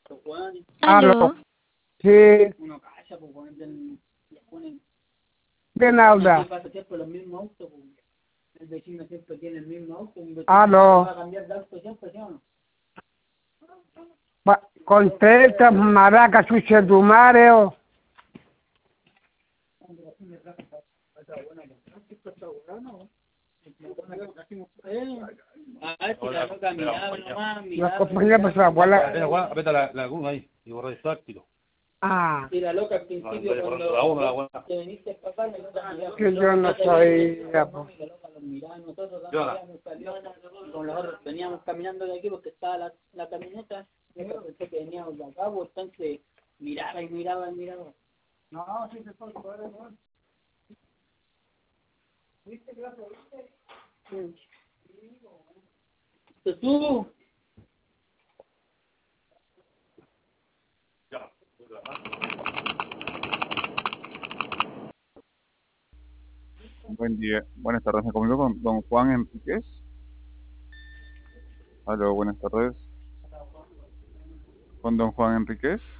Aló. Aló. Sí. ¿Quién habla? Aló. Contesta, maraca, chuche tu madre. La compañía pues la abuela. Vete a la laguna ahí y borra el táctilo. Ah. Y la loca al principio cuando te viniste papá, Que yo no soy. con los otros veníamos caminando de aquí porque estaba la camioneta, yo pensé que veníamos de acá, pues entonces miraba y miraba y miraba. No, sí se fue, ¿no? ¿Viste que la viste? Sí. ¿Tú? Buen día, buenas tardes. Me comunico con don Juan Enríquez. Aló, buenas tardes. Con don Juan Enríquez.